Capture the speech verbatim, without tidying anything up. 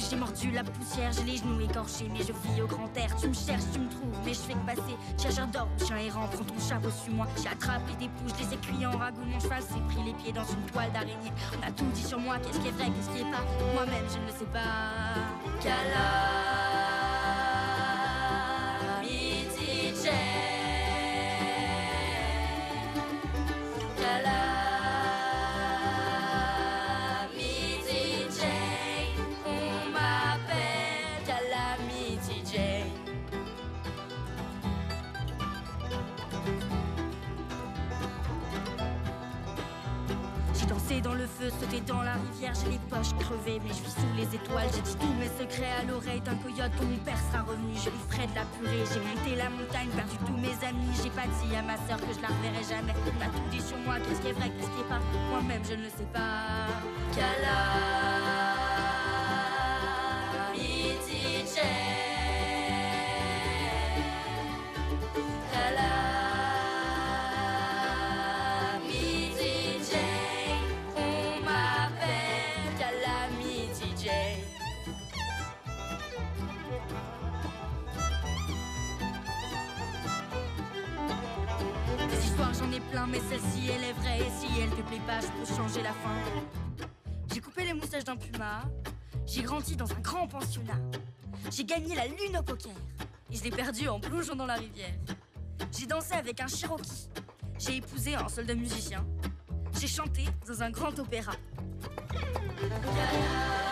J'ai mordu la poussière, j'ai les genoux écorchés, mais je vis au grand air. Tu me cherches, tu me trouves, mais je fais que passer. Chercheur d'or, chien errant, prends ton chapeau, suis-moi. J'ai attrapé des pouches, des écuillers en ragoût. Mon cheval s'est pris les pieds dans une toile d'araignée. On a tout dit sur moi, qu'est-ce qui est vrai, qu'est-ce qui est pas. Moi-même, je ne le sais pas. Calamity Jane. Calamity Jane. On m'appelle Calamity Jane. J'ai dansé dans le feu, sauté dans la rivière. J'ai les poches crevées, mais je vis sous les étoiles. J'ai dit tous mes secrets à l'oreille d'un coyote. Quand mon père sera revenu, je lui ferai de la purée. J'ai monté la montagne, perdu tous mes amis. J'ai pas dit à ma sœur que je la reverrai jamais. On a tout dit sur moi, qu'est-ce qui est vrai, qu'est-ce qui est pas. Moi-même je ne le sais pas. Calamity Jane. Calamity Jane. On m'appelle Calamity Jane. Des histoires j'en ai plein, mais celle-ci elle est vraie. Et si elle te plaît pas, je peux changer la fin. J'ai coupé les moustaches d'un puma. J'ai grandi dans un grand pensionnat. J'ai gagné la lune au poker. Et je l'ai perdu en plongeant dans la rivière. J'ai dansé avec un Cherokee. J'ai épousé un soldat musicien. J'ai chanté dans un grand opéra.